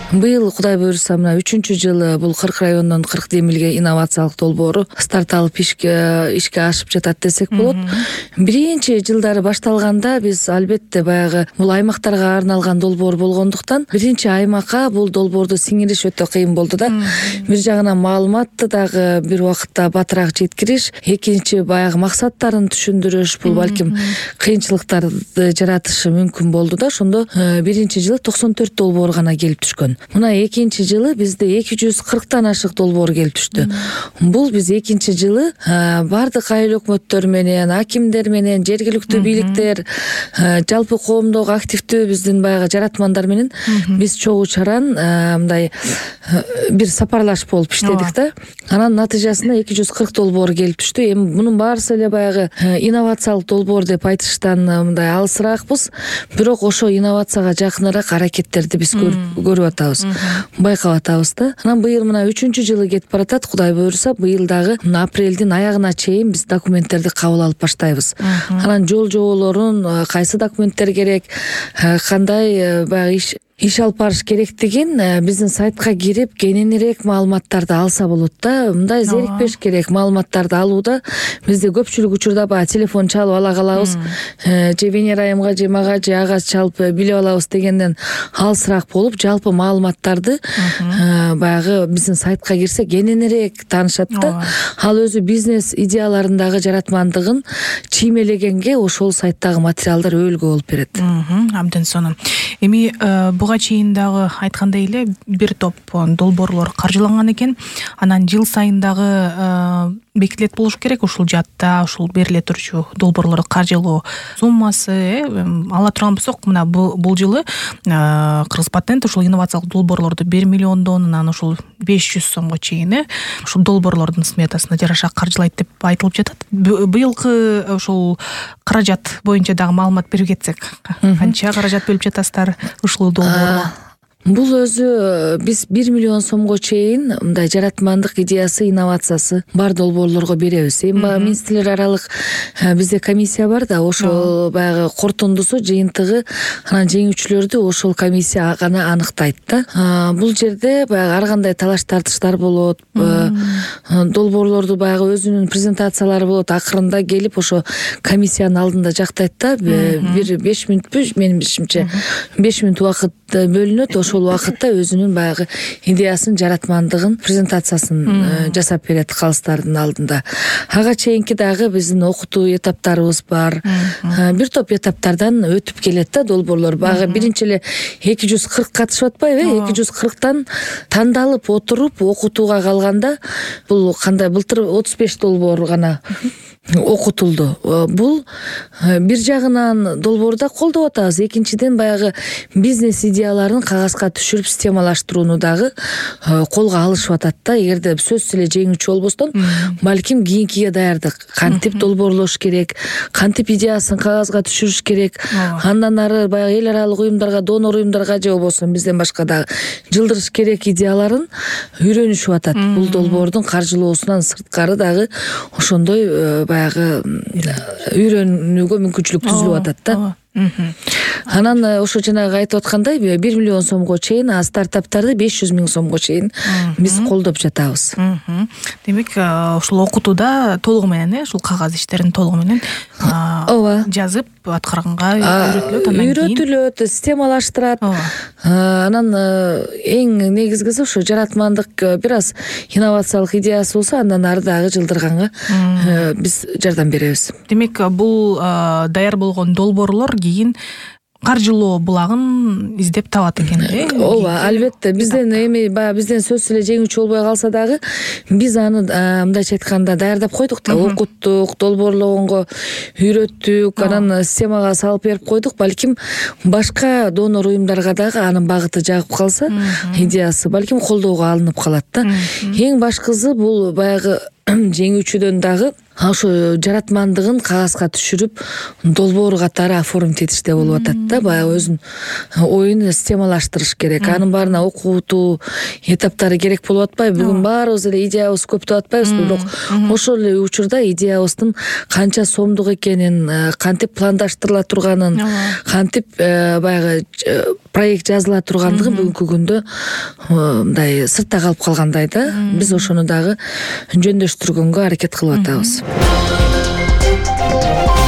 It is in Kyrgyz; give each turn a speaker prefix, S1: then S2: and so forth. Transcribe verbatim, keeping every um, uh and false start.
S1: Быйыл Кудай буйруса мына үчүнчү жылы бул кырк райондон кырк демилге инновациялык долбоору старт алып ишке ишке ашып жатат десек болот. Биринчи жылдары башталганда биз албетте баягы бул аймактарга арналган долбоор болгондуктан биринчи аймакка бул долбоорду сиңириш өтө кыйын болду да. Бир жагынан маалыматты дагы бир убакытта батыраак жеткириш, экинчи баягы максаттарын түшүндүрүш, бул балким кыйынчылыктарды жаратышы мүмкүн болду да. Ошондо биринчи жылы токсон төрт долбоор гана келип түшкөн. Мына экинчи жылы бизде эки жүз кырктан ашык долбоор келип түштү. Бул биз экинчи жылы бардык айыл өкмөттөр менен, акимдер менен, жергиликтүү бийликтер, жалпы коомдогу активдүү биздин баягы жаратмандар менен биз чогуу чаран мындай бир сапарлашып болуп иштедик да. Анан натыйжасында эки жүз кырк долбоор келип түштү. Эми мунун баарысы эле баягы инновациялык долбоор деп айтыштан мындай алысыраакпыз. Бирок ошо инновацияга жакыныраак аракеттерди биз көрүп атабыз, байкап атабыз да. Анан быйыл мына үчүнчү жылы кетип баратат. Кудай буйруса быйыл дагы апрелдин аягына чейин биз документтерди кабыл алып баштайбыз. Анан жол жоболорун, кайсы документтер керек, кандай баягы иш иш алып барыш керектигин биздин сайтка кирип кененирээк маалыматтарды алса болот да. Мындай зерикпеш керек маалыматтарды алууда. Бизде көпчүлүк учурда баягы телефон чалып ала калабыз, же Венера айымга же мага же ага чалып билип алабыз дегенден алысыраак болуп, жалпы маалыматтарды баягы биздин сайтка кирсе кененирээк таанышат да. Ал өзү бизнес идеяларындагы жаратмандыгын чиймелегенге ошол сайттагы материалдар өөлгө болуп берет.
S2: Абдан сонун. Эми буга чейин дагы айткандай эле бир топ долбоорлор каржыланган экен. Анан жыл сайын дагы бекитилет болуш керек ушул жадда, ушул бериле турчу долбоорлорду каржылоо суммасы ала турган болсок, мына бул жылы Кыргыз патент ушул инновациялык долбоорлорду бир миллиондон анан ушул беш жүз сомго чейин ушул долбоорлордун сметасына жараша каржылайт деп айтылып жатат. Быйылкы ушул каражат боюнча дагы маалымат берип кетсек, канча каражат бөлүп жатасыздар ушул долбоорго?
S1: Бул өзү биз бир миллион сомго чейин мындай жаратмандык идеясы, инновациясы бар долбоорлорго беребиз. Эми баягы министрлер аралык бизде комиссия бар да, ошол баягы корутундусу, жыйынтыгы, анан жеңүүчүлөрдү ошол комиссия гана аныктайт да. Бул жерде баягы ар кандай талаш тартыштар болот, долбоорлорду баягы өзүнүн презентациялары болот, акырында келип ошо комиссиянын алдында жактайт да. Бир беш мүнөтпү, менин билишимче беш мүнөт убакыт бөлүнөт. Ошол убакытта өзүнүн баягы идеясын, жаратмандыгын, презентациясын жасап берет калыстардын алдында. Ага чейинки дагы биздин окутуу этаптарыбыз бар. Бир топ этаптардан өтүп келет да долбоорлор. Баягы биринчи эле эки жүз кырк катышып атпайбы? эки жүз кырктан тандалып отуруп окутууга калганда бул кандай былтыр отуз беш долбоор гана окутулду. Бул бир жагынан долбоорду колдоп атабыз, экинчиден баягы бизнес идеяларын кагазга түшүрүп системалаштырууну дагы колго алышып атат да. Эгерде сөзсүз эле жеңүүчү болбостон, балким кийинкиге даярдык, кантип долбоорлош керек, кантип идеясын кагазга түшүрүш керек, андан ары баягы эл аралык уюмдарга, донор уюмдарга же болбосо бизден башка дагы жылдырыш керек идеяларын үйрөнүшүп атат. Бул долбоордун каржылоосунан сырткары дагы ошондой баягы үйрөнүүгө мүмкүнчүлүк түзүлүп атат да. Анан ошо жанагы айтып аткандай бир миллион сомго чейин, а стартаптарды беш жүз миң сомго чейин биз колдоп жатабыз.
S2: Демек, ушул окутууда толугу менен, ушул кагаз иштерин толугу менен жазып аткарганга үйрөтүлөт, анан кийин
S1: үйрөтүлөт, системалаштырат. Анан эң негизгиси ошо жаратмандык, бир аз инновациялык идеясы болсо, андан ары дагы жылдырганга биз жардам беребиз.
S2: Демек, бул даяр болгон долбоорлор кийин каржылоо булагын издеп табат экен да.
S1: Ооба, албетте. Бизден эми баягы бизден сөзсүз эле жеңүүчү болбой калса дагы биз аны мындайча айтканда даярдап койдук да, окуттук, долбоорлогонго үйрөттүк, анан системага салып берип койдук. Балким башка донор уюмдарга дагы анын багыты жагып калса, идеясы балким колдоого алынып калат да. Эң башкысы бул баягы жеңүүчүдөн дагы ошо жаратмандыгын кагазга түшүрүп долбоор катары оформить этиште болуп атат да. Баягы өзүнүн оюн системалаштырыш керек. Анын баарына окутуу этаптары керек болуп атпайбы? Бүгүн баарыбыз эле идеябыз көп деп атпайбызбы? Бирок ошол эле учурда идеябыздын канча сомдук экенин, кантип пландаштырыла турганын, кантип баягы проект жазыла тургандыгын бүгүнкү күндө мындай сыртта калып калгандай да. Биз ошону дагы жөндөштүргөнгө аракет кылып атабыз.